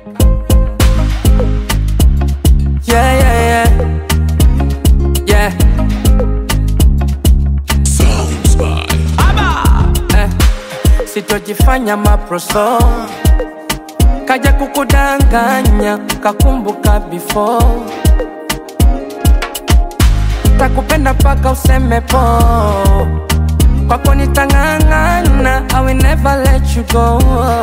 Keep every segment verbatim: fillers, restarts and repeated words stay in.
Yeah, yeah, yeah. Yeah. Sounds by Aba. Eh. Sitojifanya maproso, kaja kukudanganya, kakumbuka before. Takupenda paka useme po, kwako nitangangana, I will never let you go.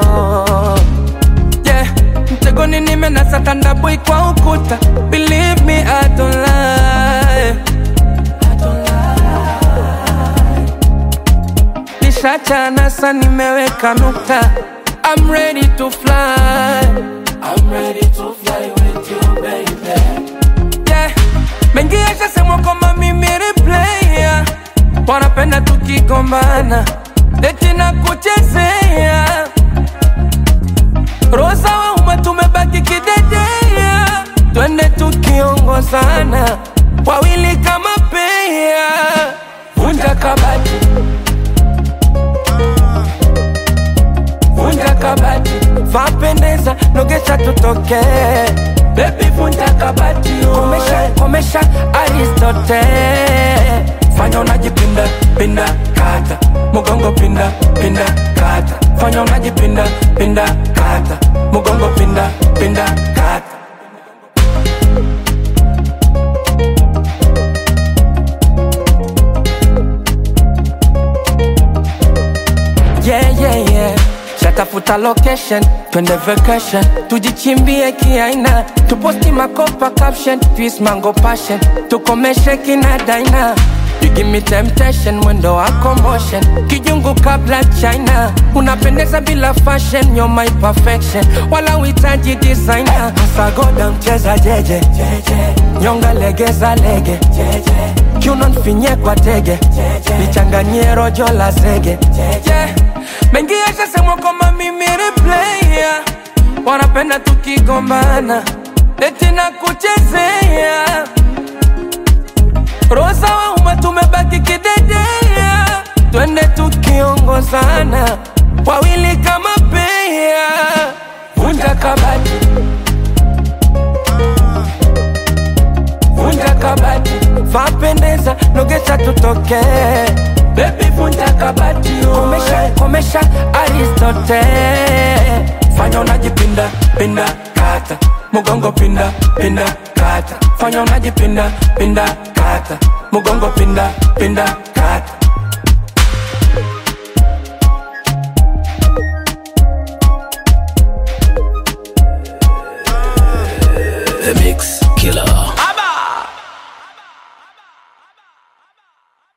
Yeah, mtegoni nimenasa tandabui kwa ukuta. Believe me, I don't lie, I don't lie. Nishachana sa nimeweka nukta. I'm ready to fly, I'm ready to fly with you baby. Yeah, mengi yashasemwa kwamba mimi replaya, wanapenda tukigombana, eti na kuchezea. Rosa wa uma tumebaki kidedea, twende tukiongozana, wawili kama pea. Vunja kabati, vunja kabati, vapendeza, nogesha tutoke. Baby vunja kabati, komesha, komesha, Aristote. Fanya unajipinda, pinda, kata, mugongo pinda, pinda, kata. Fanya unajipinda, pinda, kata, mugongo pinda, pinda, kata. Yeah, yeah, yeah. Shatafuta location, twende vacation, tujichimbie kiaina, tuposti makopa caption, twist mango passion, tukomeshe kina daina. You give me temptation, mwendo wako motion, kijungu kabla China. Unapendeza bila fashion, you're my perfection, wala uhitaji designer. Sagoda mcheza jeje, nyonga legeza lege, kiuno nfinye kwa tege, nichanganyie rojo la zege. Yeah. Mengi yashasemwa kwamba mimi replaya, wanapenda tukigombana, eti na kuchezea. Rosa wa uma tumebaki kidedea, twende tukiongozana, wawili kama pea. Vunja kabati, vunja kabati, vapendeza, nogesha tutoke. Baby vunja kabati, komesha, komesha, Aristote. Fanya unajipinda, pinda, kata, mugongo pinda, pinda, kata. Fanya unajipinda, pinda, kata, mugongo pinda, pinda, kata. The Mix Killer.